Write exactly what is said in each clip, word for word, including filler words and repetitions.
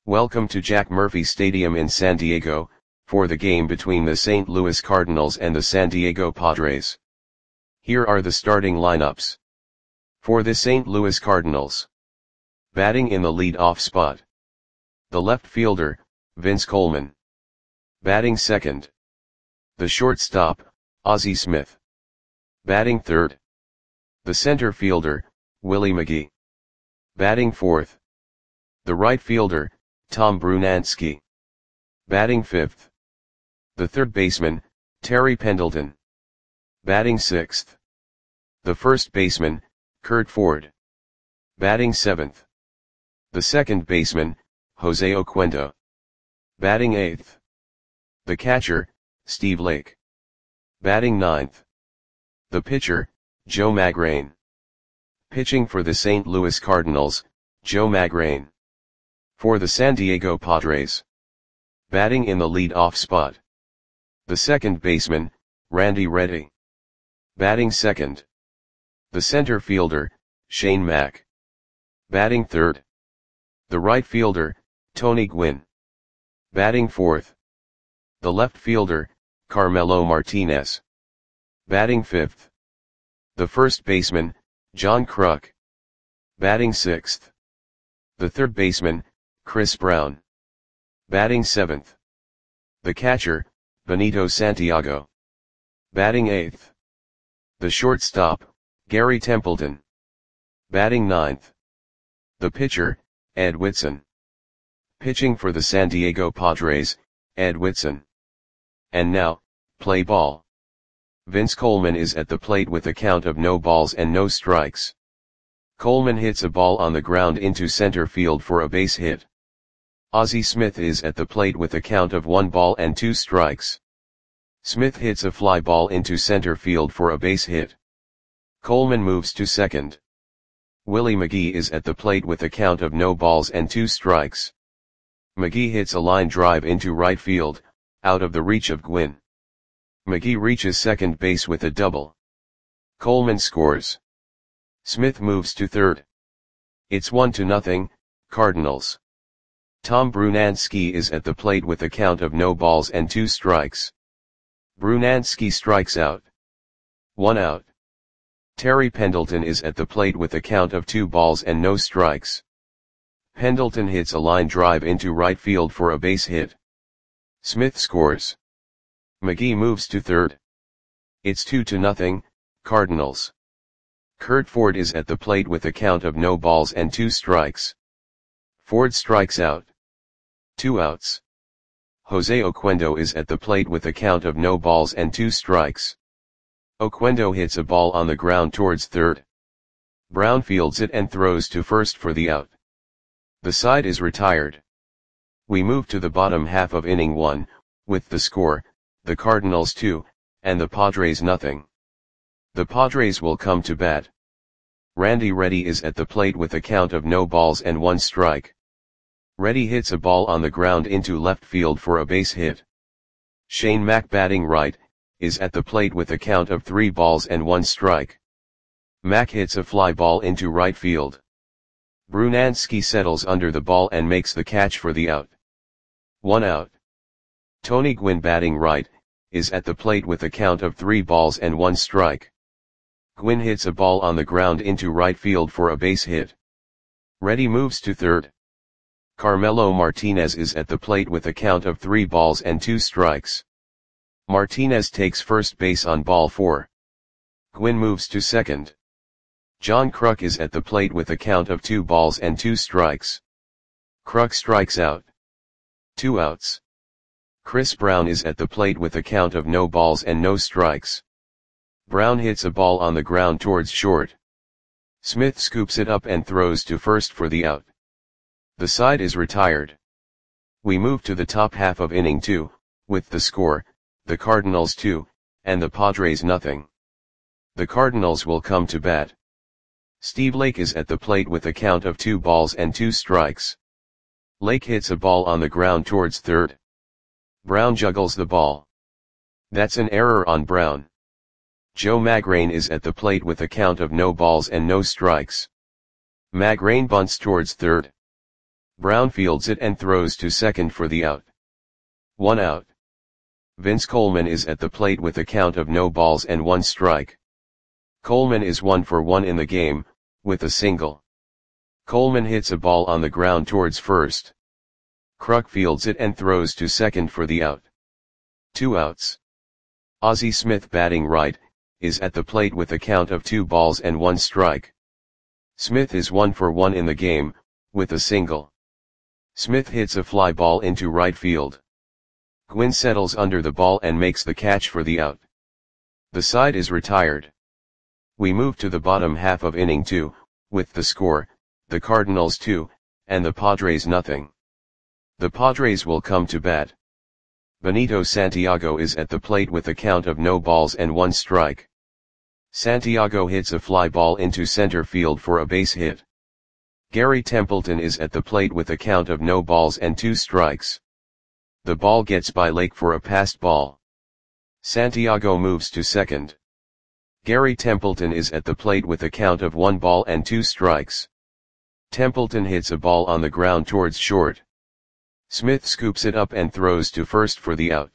Welcome to Jack Murphy Stadium in San Diego, for the game between the Saint Louis Cardinals and the San Diego Padres. Here are the starting lineups. For the Saint Louis Cardinals. Batting in the lead-off spot. The left fielder, Vince Coleman. Batting second. The shortstop, Ozzie Smith. Batting third. The center fielder, Willie McGee. Batting fourth. The right fielder, Tom Brunansky. Batting fifth. The third baseman, Terry Pendleton. Batting sixth. The first baseman, Curt Ford. Batting seventh. The second baseman, Jose Oquendo. Batting eighth. The catcher, Steve Lake. Batting ninth. The pitcher, Joe Magrane. Pitching for the Saint Louis Cardinals, Joe Magrane. For the San Diego Padres. Batting in the lead-off spot. The second baseman, Randy Reddy. Batting second. The center fielder, Shane Mack. Batting third. The right fielder, Tony Gwynn. Batting fourth. The left fielder, Carmelo Martinez. Batting fifth. The first baseman, John Kruk. Batting sixth. The third baseman, Chris Brown. Batting seventh. The catcher, Benito Santiago. Batting eighth. The shortstop, Gary Templeton. Batting ninth. The pitcher, Ed Whitson. Pitching for the San Diego Padres, Ed Whitson. And now, play ball. Vince Coleman is at the plate with a count of no balls and no strikes. Coleman hits a ball on the ground into center field for a base hit. Ozzie Smith is at the plate with a count of one ball and two strikes. Smith hits a fly ball into center field for a base hit. Coleman moves to second. Willie McGee is at the plate with a count of no balls and two strikes. McGee hits a line drive into right field, out of the reach of Gwynn. McGee reaches second base with a double. Coleman scores. Smith moves to third. It's one to nothing, Cardinals. Tom Brunansky is at the plate with a count of no balls and two strikes. Brunansky strikes out. One out. Terry Pendleton is at the plate with a count of two balls and no strikes. Pendleton hits a line drive into right field for a base hit. Smith scores. McGee moves to third. It's two to nothing, Cardinals. Curt Ford is at the plate with a count of no balls and two strikes. Ford strikes out. Two outs. Jose Oquendo is at the plate with a count of no balls and two strikes. Oquendo hits a ball on the ground towards third. Brown fields it and throws to first for the out. The side is retired. We move to the bottom half of inning one, with the score, the Cardinals two, and the Padres nothing. The Padres will come to bat. Randy Reddy is at the plate with a count of no balls and one strike. Reddy hits a ball on the ground into left field for a base hit. Shane Mack, batting right, is at the plate with a count of three balls and one strike. Mack hits a fly ball into right field. Brunansky settles under the ball and makes the catch for the out. One out. Tony Gwynn, batting right, is at the plate with a count of three balls and one strike. Gwynn hits a ball on the ground into right field for a base hit. Reddy moves to third. Carmelo Martinez is at the plate with a count of three balls and two strikes. Martinez takes first base on ball four. Gwynn moves to second. John Kruk is at the plate with a count of two balls and two strikes. Kruk strikes out. Two outs. Chris Brown is at the plate with a count of no balls and no strikes. Brown hits a ball on the ground towards short. Smith scoops it up and throws to first for the out. The side is retired. We move to the top half of inning two, with the score, the Cardinals two, and the Padres nothing. The Cardinals will come to bat. Steve Lake is at the plate with a count of two balls and two strikes. Lake hits a ball on the ground towards third. Brown juggles the ball. That's an error on Brown. Joe Magrane is at the plate with a count of no balls and no strikes. Magrane bunts towards third. Brown fields it and throws to second for the out. One out. Vince Coleman is at the plate with a count of no balls and one strike. Coleman is one for one in the game, with a single. Coleman hits a ball on the ground towards first. Kruk fields it and throws to second for the out. Two outs. Ozzie Smith, batting right, is at the plate with a count of two balls and one strike. Smith is one for one in the game, with a single. Smith hits a fly ball into right field. Gwynn settles under the ball and makes the catch for the out. The side is retired. We move to the bottom half of inning two, with the score, the Cardinals two, and the Padres nothing. The Padres will come to bat. Benito Santiago is at the plate with a count of no balls and one strike. Santiago hits a fly ball into center field for a base hit. Gary Templeton is at the plate with a count of no balls and two strikes. The ball gets by Lake for a passed ball. Santiago moves to second. Gary Templeton is at the plate with a count of one ball and two strikes. Templeton hits a ball on the ground towards short. Smith scoops it up and throws to first for the out.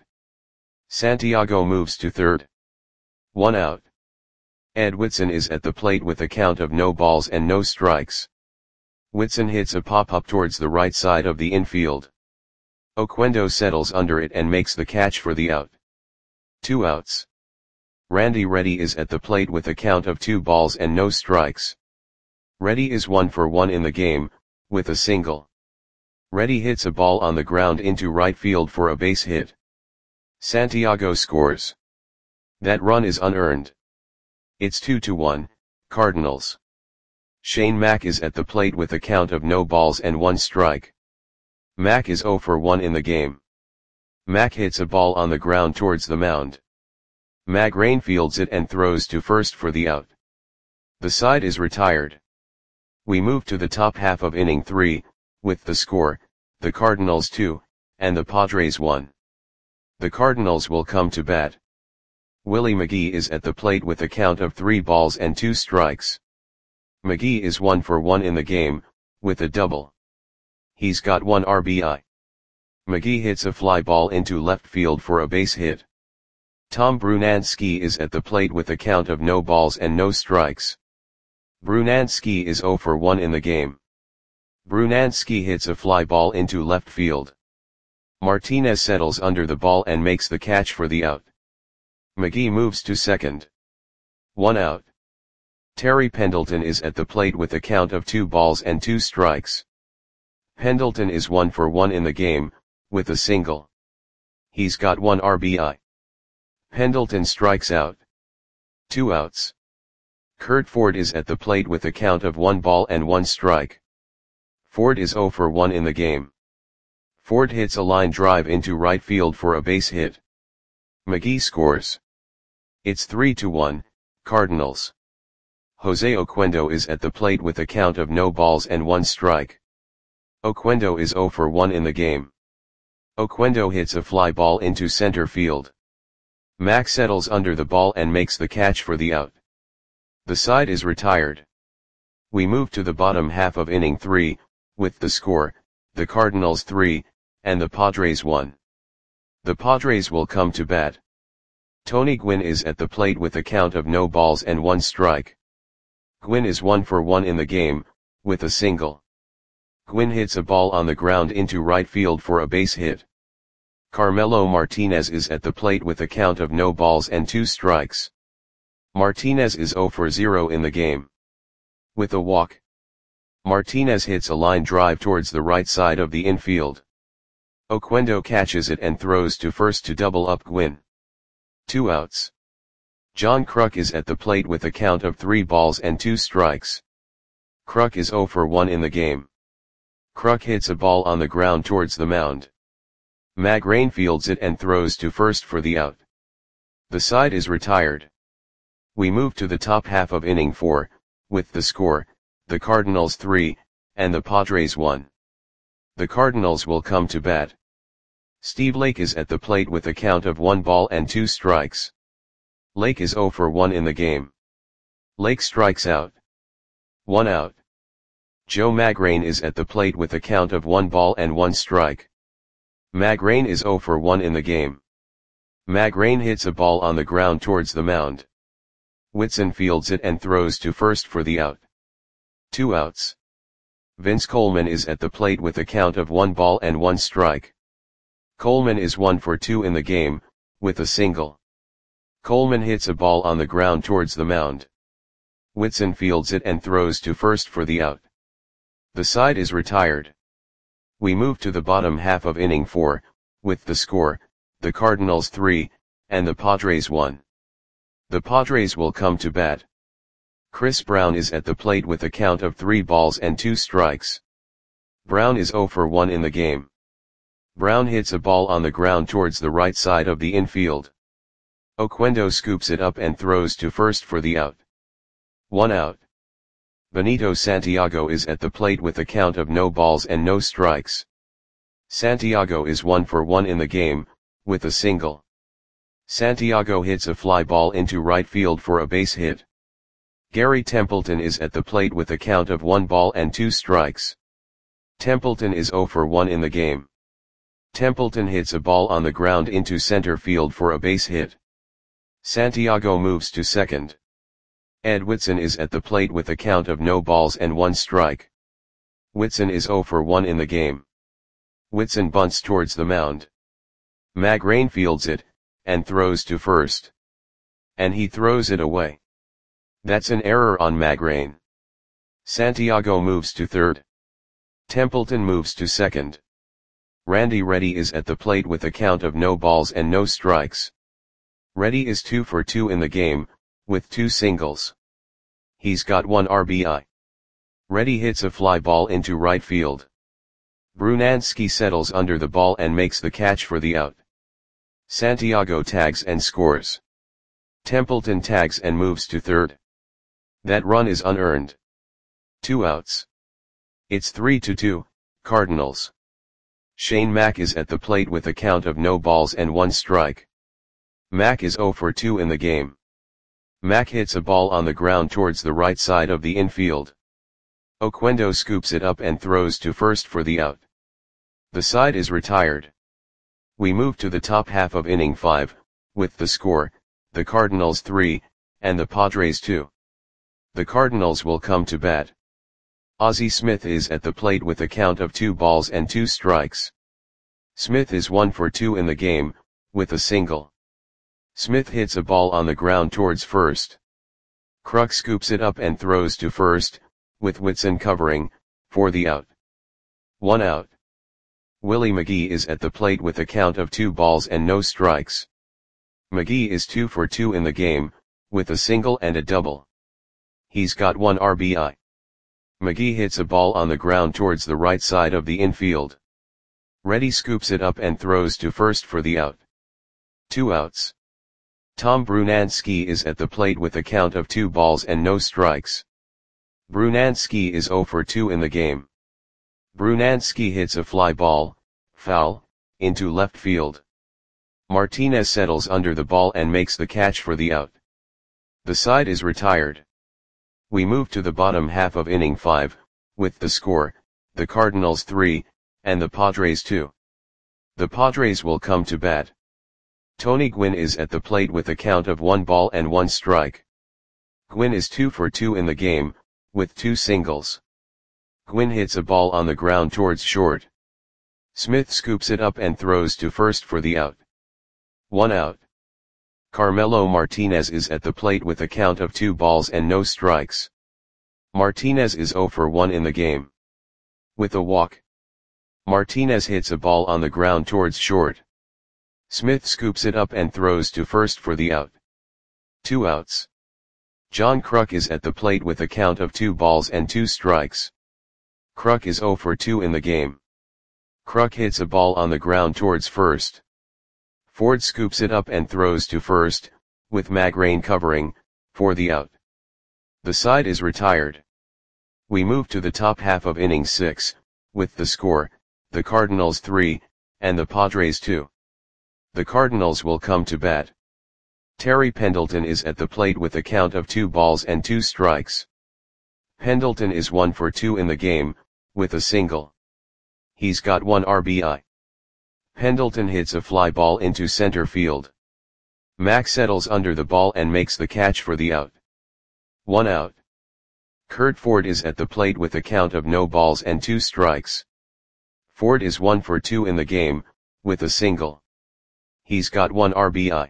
Santiago moves to third. One out. Ed Whitson is at the plate with a count of no balls and no strikes. Whitson hits a pop-up towards the right side of the infield. Oquendo settles under it and makes the catch for the out. Two outs. Randy Reddy is at the plate with a count of two balls and no strikes. Reddy is one for one in the game, with a single. Reddy hits a ball on the ground into right field for a base hit. Santiago scores. That run is unearned. It's two to one, Cardinals. Shane Mack is at the plate with a count of no balls and one strike. Mack is zero for one in the game. Mack hits a ball on the ground towards the mound. Magrain fields it and throws to first for the out. The side is retired. We move to the top half of inning three, with the score, the Cardinals two, and the Padres one. The Cardinals will come to bat. Willie McGee is at the plate with a count of three balls and two strikes. McGee is one for one in the game, with a double. He's got one R B I. McGee hits a fly ball into left field for a base hit. Tom Brunansky is at the plate with a count of no balls and no strikes. Brunansky is zero for one in the game. Brunansky hits a fly ball into left field. Martinez settles under the ball and makes the catch for the out. McGee moves to second. One out. Terry Pendleton is at the plate with a count of two balls and two strikes. Pendleton is one for one in the game, with a single. He's got one R B I. Pendleton strikes out. Two outs. Kurt Ford is at the plate with a count of one ball and one strike. Ford is zero for one in the game. Ford hits a line drive into right field for a base hit. McGee scores. It's three to one, Cardinals. Jose Oquendo is at the plate with a count of no balls and one strike. Oquendo is zero for one in the game. Oquendo hits a fly ball into center field. Mack settles under the ball and makes the catch for the out. The side is retired. We move to the bottom half of inning three, with the score, the Cardinals three, and the Padres one. The Padres will come to bat. Tony Gwynn is at the plate with a count of no balls and one strike. Gwynn is one for one in the game, with a single. Gwynn hits a ball on the ground into right field for a base hit. Carmelo Martinez is at the plate with a count of no balls and two strikes. Martinez is zero for zero in the game. With a walk. Martinez hits a line drive towards the right side of the infield. Oquendo catches it and throws to first to double up Gwynn. Two outs. John Kruk is at the plate with a count of three balls and two strikes. Kruk is zero for one in the game. Kruk hits a ball on the ground towards the mound. Magrain fields it and throws to first for the out. The side is retired. We move to the top half of inning four, with the score, the Cardinals three, and the Padres one. The Cardinals will come to bat. Steve Lake is at the plate with a count of one ball and two strikes. Lake is zero for one in the game. Lake strikes out. One out. Joe Magrane is at the plate with a count of one ball and one strike. Magrane is zero for one in the game. Magrane hits a ball on the ground towards the mound. Whitson fields it and throws to first for the out. Two outs. Vince Coleman is at the plate with a count of one ball and one strike. Coleman is one for two in the game, with a single. Coleman hits a ball on the ground towards the mound. Whitson fields it and throws to first for the out. The side is retired. We move to the bottom half of inning four, with the score, the Cardinals three, and the Padres one. The Padres will come to bat. Chris Brown is at the plate with a count of three balls and two strikes. Brown is zero for one in the game. Brown hits a ball on the ground towards the right side of the infield. Oquendo scoops it up and throws to first for the out. One out. Benito Santiago is at the plate with a count of no balls and no strikes. Santiago is one for one in the game, with a single. Santiago hits a fly ball into right field for a base hit. Gary Templeton is at the plate with a count of one ball and two strikes. Templeton is zero for one in the game. Templeton hits a ball on the ground into center field for a base hit. Santiago moves to second. Ed Whitson is at the plate with a count of no balls and one strike. Whitson is zero for one in the game. Whitson bunts towards the mound. Magrane fields it, and throws to first. And he throws it away. That's an error on Magrane. Santiago moves to third. Templeton moves to second. Randy Reddy is at the plate with a count of no balls and no strikes. Reddy is two for two in the game, with two singles. He's got one R B I. Reddy hits a fly ball into right field. Brunansky settles under the ball and makes the catch for the out. Santiago tags and scores. Templeton tags and moves to third. That run is unearned. Two outs. It's three to two, Cardinals. Shane Mack is at the plate with a count of no balls and one strike. Mack is zero for two in the game. Mack hits a ball on the ground towards the right side of the infield. Oquendo scoops it up and throws to first for the out. The side is retired. We move to the top half of inning five, with the score, the Cardinals three, and the Padres two. The Cardinals will come to bat. Ozzie Smith is at the plate with a count of two balls and two strikes. Smith is one for two in the game, with a single. Smith hits a ball on the ground towards first. Kruk scoops it up and throws to first, with Whitson covering, for the out. One out. Willie McGee is at the plate with a count of two balls and no strikes. McGee is two for two in the game, with a single and a double. He's got one R B I. McGee hits a ball on the ground towards the right side of the infield. Reddy scoops it up and throws to first for the out. Two outs. Tom Brunansky is at the plate with a count of two balls and no strikes. Brunansky is zero for two in the game. Brunansky hits a fly ball, foul, into left field. Martinez settles under the ball and makes the catch for the out. The side is retired. We move to the bottom half of inning five, with the score, the Cardinals three, and the Padres two. The Padres will come to bat. Tony Gwynn is at the plate with a count of one ball and one strike. Gwynn is two for two in the game, with two singles. Gwynn hits a ball on the ground towards short. Smith scoops it up and throws to first for the out. One out. Carmelo Martinez is at the plate with a count of two balls and no strikes. Martinez is zero for one in the game. With a walk. Martinez hits a ball on the ground towards short. Smith scoops it up and throws to first for the out. Two outs. John Kruk is at the plate with a count of two balls and two strikes. Kruk is zero for two in the game. Kruk hits a ball on the ground towards first. Ford scoops it up and throws to first, with Magrane covering, for the out. The side is retired. We move to the top half of inning six, with the score, the Cardinals three, and the Padres two. The Cardinals will come to bat. Terry Pendleton is at the plate with a count of two balls and two strikes. Pendleton is one for two in the game, with a single. He's got one R B I. Pendleton hits a fly ball into center field. Mac settles under the ball and makes the catch for the out. One out. Curt Ford is at the plate with a count of no balls and two strikes. Ford is one for two in the game, with a single. He's got one R B I.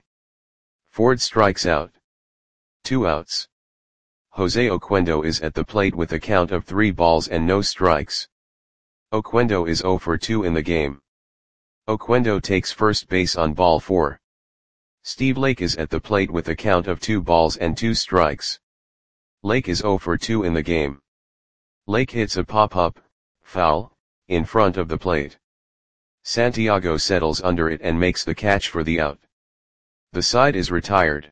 Ford strikes out. Two outs. Jose Oquendo is at the plate with a count of three balls and no strikes. Oquendo is zero for two in the game. Oquendo takes first base on ball four. Steve Lake is at the plate with a count of two balls and two strikes. Lake is zero for two in the game. Lake hits a pop-up, foul, in front of the plate. Santiago settles under it and makes the catch for the out. The side is retired.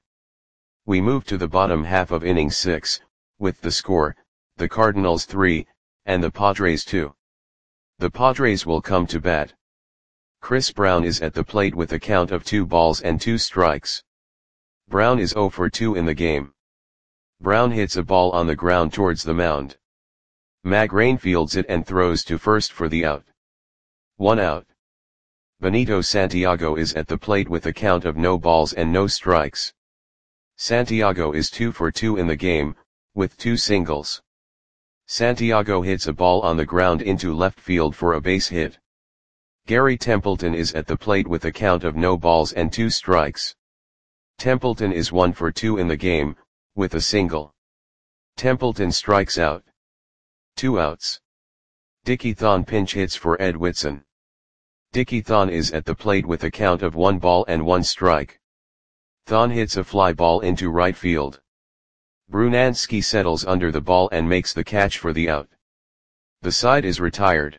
We move to the bottom half of inning six, with the score, the Cardinals three, and the Padres two. The Padres will come to bat. Chris Brown is at the plate with a count of two balls and two strikes. Brown is zero for two in the game. Brown hits a ball on the ground towards the mound. Magrane fields it and throws to first for the out. One out. Benito Santiago is at the plate with a count of no balls and no strikes. Santiago is two for two in the game, with two singles. Santiago hits a ball on the ground into left field for a base hit. Gary Templeton is at the plate with a count of no balls and two strikes. Templeton is one for two in the game, with a single. Templeton strikes out. Two outs. Dickie Thon pinch hits for Ed Whitson. Dickie Thon is at the plate with a count of one ball and one strike. Thon hits a fly ball into right field. Brunansky settles under the ball and makes the catch for the out. The side is retired.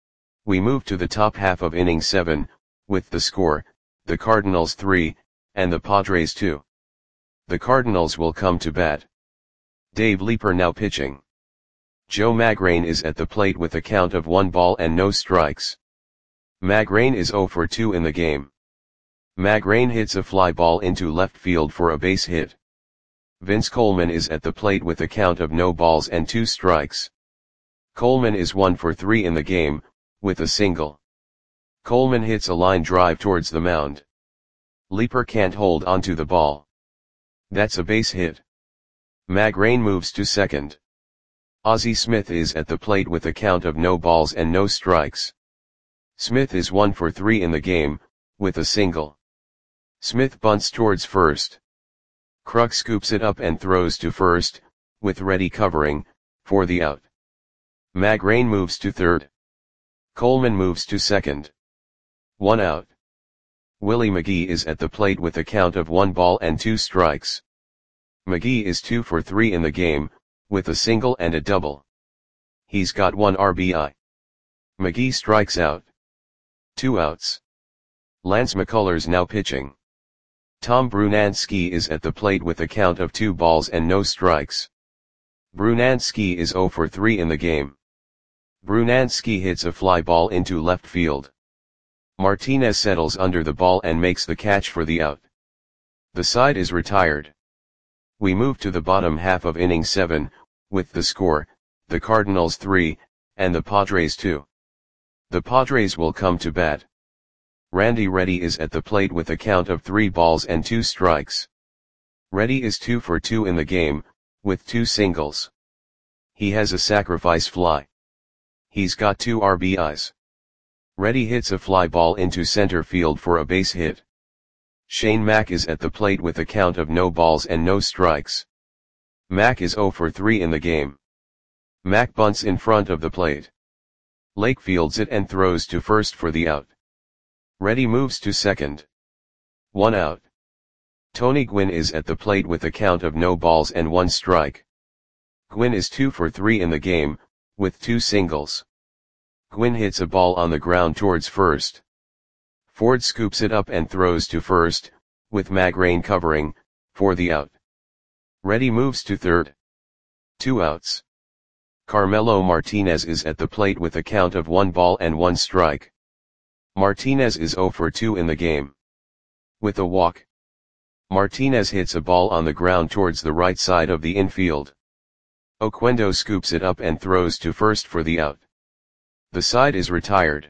We move to the top half of inning seven, with the score, the Cardinals three, and the Padres two. The Cardinals will come to bat. Dave Leeper now pitching. Joe Magrane is at the plate with a count of one ball and no strikes. Magrane is zero for two in the game. Magrane hits a fly ball into left field for a base hit. Vince Coleman is at the plate with a count of no balls and two strikes. Coleman is one for three in the game, with a single. Coleman hits a line drive towards the mound. Leeper can't hold onto the ball. That's a base hit. Magrane moves to second. Ozzie Smith is at the plate with a count of no balls and no strikes. Smith is one for three in the game, with a single. Smith bunts towards first. Kruk scoops it up and throws to first, with Reddy covering, for the out. Magrane moves to third. Coleman moves to second. One out. Willie McGee is at the plate with a count of one ball and two strikes. McGee is two for three in the game, with a single and a double. He's got one R B I. McGee strikes out. Two outs. Lance McCullers now pitching. Tom Brunansky is at the plate with a count of two balls and no strikes. Brunansky is zero for three in the game. Brunansky hits a fly ball into left field. Martinez settles under the ball and makes the catch for the out. The side is retired. We move to the bottom half of inning seven, with the score, the Cardinals three, and the Padres two. The Padres will come to bat. Randy Reddy is at the plate with a count of three balls and two strikes. Reddy is two for two in the game, with two singles. He has a sacrifice fly. He's got two R B Is. Reddy hits a fly ball into center field for a base hit. Shane Mack is at the plate with a count of no balls and no strikes. Mack is zero for three in the game. Mack bunts in front of the plate. Lake fields it and throws to first for the out. Reddy moves to second. One out. Tony Gwynn is at the plate with a count of no balls and one strike. Gwynn is two for three in the game, with two singles. Gwynn hits a ball on the ground towards first. Ford scoops it up and throws to first, with Magrane covering, for the out. Reddy moves to third. Two outs. Carmelo Martinez is at the plate with a count of one ball and one strike. Martinez is zero for two in the game. With a walk. Martinez hits a ball on the ground towards the right side of the infield. Oquendo scoops it up and throws to first for the out. The side is retired.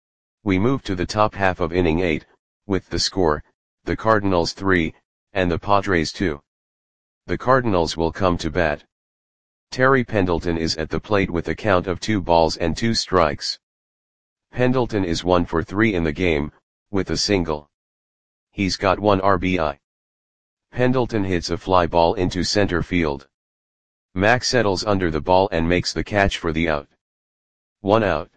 We move to the top half of inning eight, with the score, the Cardinals three, and the Padres two. The Cardinals will come to bat. Terry Pendleton is at the plate with a count of two balls and two strikes. Pendleton is one for three in the game, with a single. He's got one R B I. Pendleton hits a fly ball into center field. Mack settles under the ball and makes the catch for the out. One out.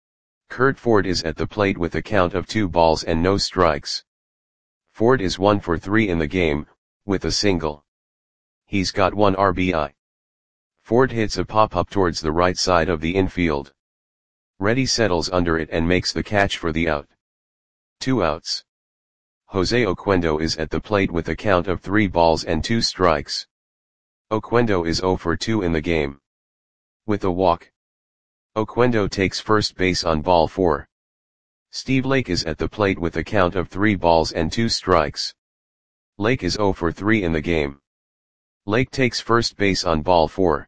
Curt Ford is at the plate with a count of two balls and no strikes. Ford is one for three in the game, with a single. He's got one R B I. Ford hits a pop-up towards the right side of the infield. Reddy settles under it and makes the catch for the out. Two outs. Jose Oquendo is at the plate with a count of three balls and two strikes. Oquendo is zero for two in the game. With a walk. Oquendo takes first base on ball four. Steve Lake is at the plate with a count of three balls and two strikes. Lake is zero for three in the game. Lake takes first base on ball four.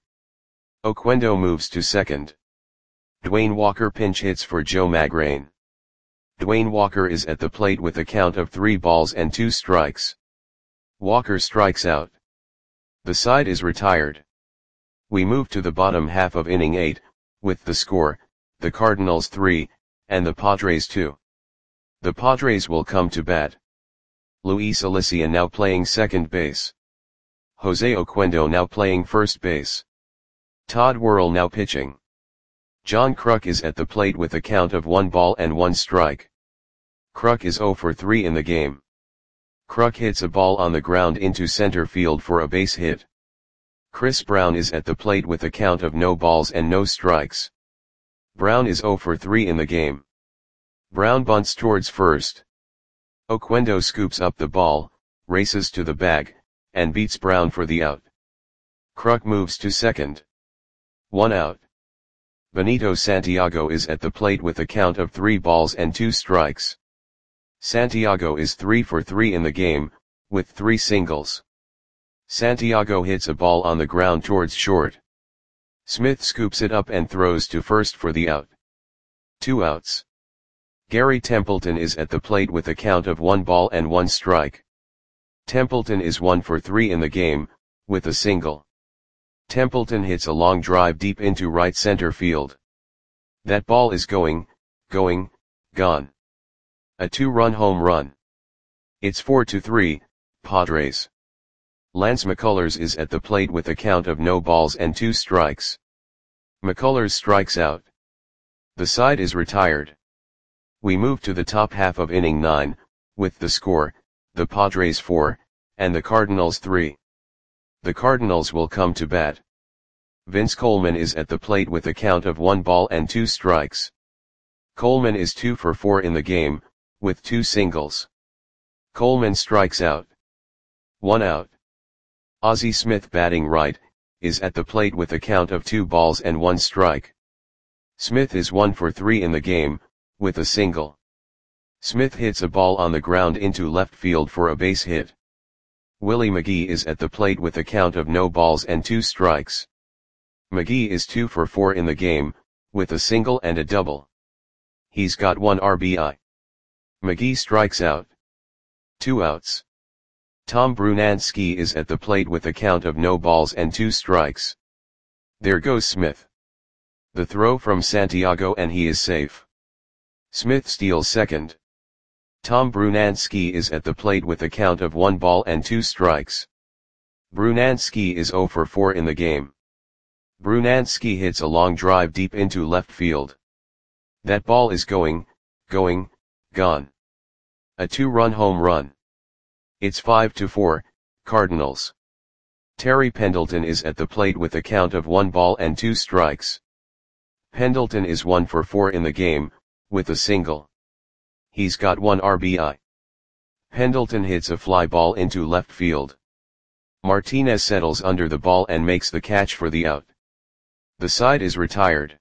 Oquendo moves to second. Dwayne Walker pinch hits for Joe Magrane. Dwayne Walker is at the plate with a count of three balls and two strikes. Walker strikes out. The side is retired. We move to the bottom half of inning eight, with the score, the Cardinals three, and the Padres two. The Padres will come to bat. Luis Alicia now playing second base. Jose Oquendo now playing first base. Todd Worrell now pitching. John Kruk is at the plate with a count of one ball and one strike. Kruk is zero for three in the game. Kruk hits a ball on the ground into center field for a base hit. Chris Brown is at the plate with a count of no balls and no strikes. Brown is zero for three in the game. Brown bunts towards first. Oquendo scoops up the ball, races to the bag, and beats Brown for the out. Kruk moves to second. One out. Benito Santiago is at the plate with a count of three balls and two strikes. Santiago is three for three in the game, with three singles. Santiago hits a ball on the ground towards short. Smith scoops it up and throws to first for the out. Two outs. Gary Templeton is at the plate with a count of one ball and one strike. Templeton is one for three in the game, with a single. Templeton hits a long drive deep into right center field. That ball is going, going, gone. A two-run home run. It's four to three, Padres. Lance McCullers is at the plate with a count of no balls and two strikes. McCullers strikes out. The side is retired. We move to the top half of inning nine, with the score, the Padres four, and the Cardinals three. The Cardinals will come to bat. Vince Coleman is at the plate with a count of one ball and two strikes. Coleman is two for four in the game, with two singles. Coleman strikes out. One out. Ozzie Smith batting right, is at the plate with a count of two balls and one strike. Smith is one for three in the game, with a single. Smith hits a ball on the ground into left field for a base hit. Willie McGee is at the plate with a count of no balls and two strikes. McGee is two for four in the game, with a single and a double. He's got one R B I. McGee strikes out. Two outs. Tom Brunansky is at the plate with a count of no balls and two strikes. There goes Smith. The throw from Santiago and he is safe. Smith steals second. Tom Brunansky is at the plate with a count of one ball and two strikes. Brunansky is zero for four in the game. Brunansky hits a long drive deep into left field. That ball is going, going, gone. A two-run home run. It's five to four, Cardinals. Terry Pendleton is at the plate with a count of one ball and two strikes. Pendleton is one for four in the game, with a single. He's got one R B I. Pendleton hits a fly ball into left field. Martinez settles under the ball and makes the catch for the out. The side is retired.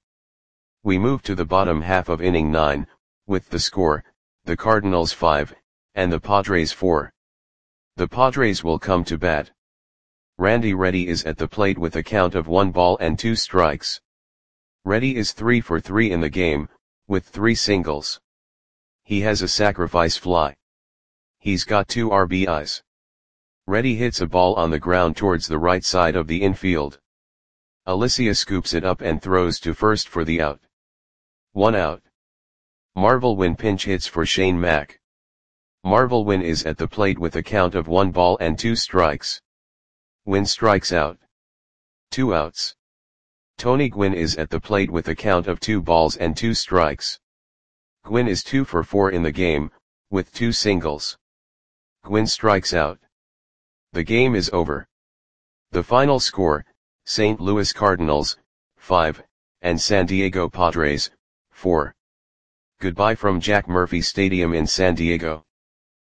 We move to the bottom half of inning nine, with the score, the Cardinals five, and the Padres four. The Padres will come to bat. Randy Reddy is at the plate with a count of one ball and two strikes. Reddy is three for three in the game, with three singles. He has a sacrifice fly. He's got two R B Is. Reddy hits a ball on the ground towards the right side of the infield. Alicia scoops it up and throws to first for the out. One out. Marvel Wynn pinch hits for Shane Mack. Marvel Wynn is at the plate with a count of one ball and two strikes. Wynn strikes out. Two outs. Tony Gwynn is at the plate with a count of two balls and two strikes. Gwynn is two for four in the game, with two singles. Gwynn strikes out. The game is over. The final score, Saint Louis Cardinals, five, and San Diego Padres, four. Goodbye from Jack Murphy Stadium in San Diego.